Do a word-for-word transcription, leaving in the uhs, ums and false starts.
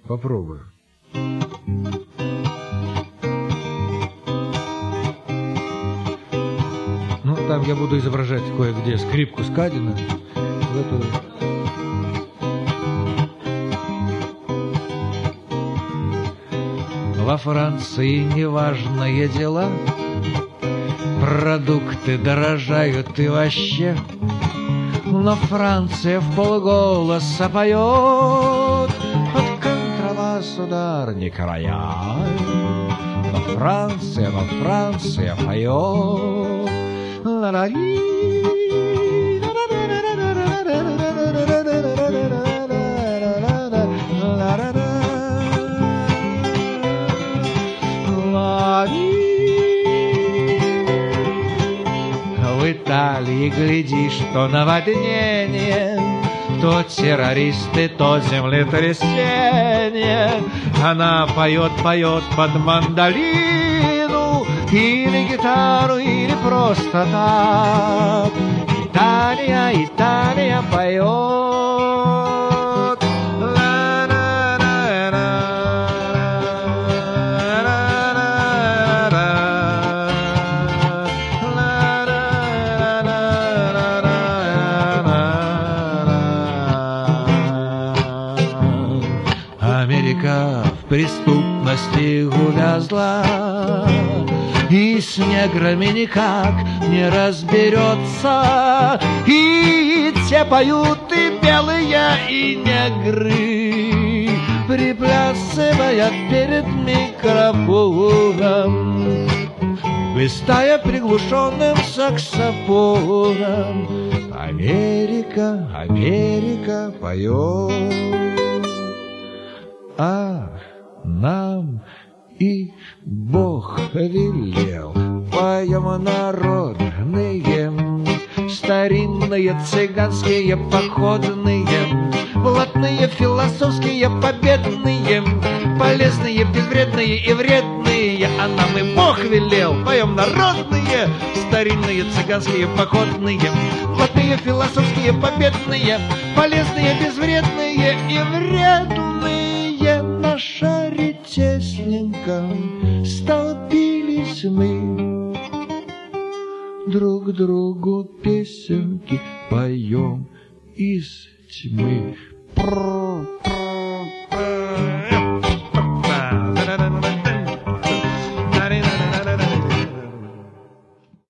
Попробую. Ну, там я буду изображать кое-где скрипку Скадина. В эту... Во Франции неважные дела, продукты дорожают и вообще, но Франция вполголоса поет под контрабас ударник рояль. Но Франция, но Франция поет. Ла-ла-ли. В Италии, глядишь, то наводнение, то террористы, то землетрясение. Она поет, поет под мандолину, или гитару, или просто так. Италия, Италия поет. Америка в преступности увязла, и с неграми никак не разберется. И те поют, и белые, и негры, приплясывая перед микрофоном, блистая приглушенным саксофоном. Америка, Америка поет. Ах, нам и Бог велел, поем народные, старинные, цыганские, походные, блатные, философские, победные, полезные, безвредные и вредные. А нам и Бог велел, поем народные, старинные, цыганские, походные, блатные, философские, победные, полезные, безвредные и вредные. На шаре тесненько столпились мы, друг другу песенки поем из тьмы. Пру,